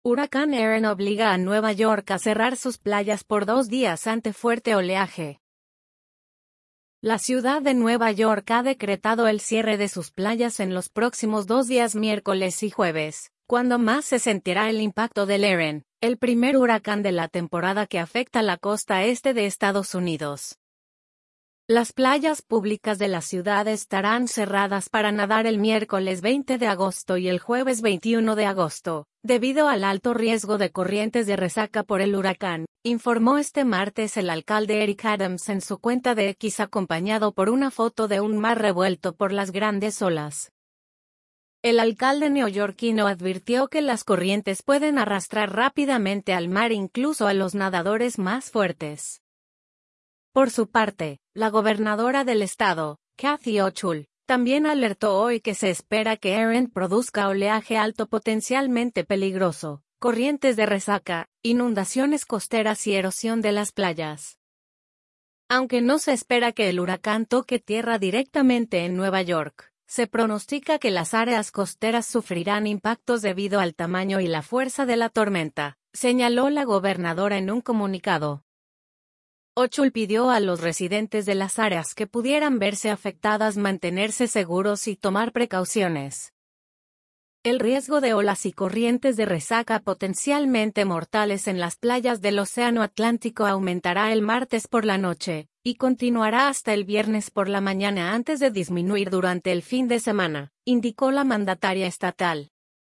Huracán Erin obliga a Nueva York a cerrar sus playas por 2 días ante fuerte oleaje. La ciudad de Nueva York ha decretado el cierre de sus playas en los próximos 2 días, miércoles y jueves, cuando más se sentirá el impacto del Erin, el primer huracán de la temporada que afecta la costa este de Estados Unidos. Las playas públicas de la ciudad estarán cerradas para nadar el miércoles 20 de agosto y el jueves 21 de agosto, debido al alto riesgo de corrientes de resaca por el huracán, informó este martes el alcalde Eric Adams en su cuenta de X, acompañado por una foto de un mar revuelto por las grandes olas. El alcalde neoyorquino advirtió que las corrientes pueden arrastrar rápidamente al mar incluso a los nadadores más fuertes. Por su parte, la gobernadora del estado, Kathy Hochul, también alertó hoy que se espera que Erin produzca oleaje alto potencialmente peligroso, corrientes de resaca, inundaciones costeras y erosión de las playas. Aunque no se espera que el huracán toque tierra directamente en Nueva York, se pronostica que las áreas costeras sufrirán impactos debido al tamaño y la fuerza de la tormenta, señaló la gobernadora en un comunicado. Hochul pidió a los residentes de las áreas que pudieran verse afectadas mantenerse seguros y tomar precauciones. El riesgo de olas y corrientes de resaca potencialmente mortales en las playas del Océano Atlántico aumentará el martes por la noche, y continuará hasta el viernes por la mañana antes de disminuir durante el fin de semana, indicó la mandataria estatal.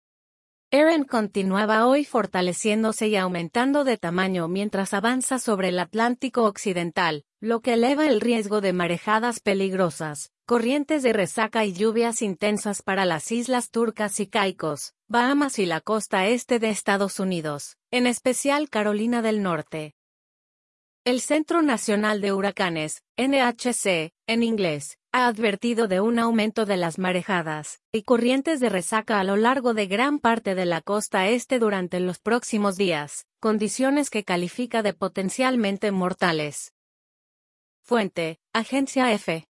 Erin continuaba hoy fortaleciéndose y aumentando de tamaño mientras avanza sobre el Atlántico Occidental, lo que eleva el riesgo de marejadas peligrosas, corrientes de resaca y lluvias intensas para las Islas Turcas y Caicos, Bahamas y la costa este de Estados Unidos, en especial Carolina del Norte. El Centro Nacional de Huracanes, NHC, en inglés, ha advertido de un aumento de las marejadas y corrientes de resaca a lo largo de gran parte de la costa este durante los próximos días, condiciones que califica de potencialmente mortales. Fuente: Agencia EFE.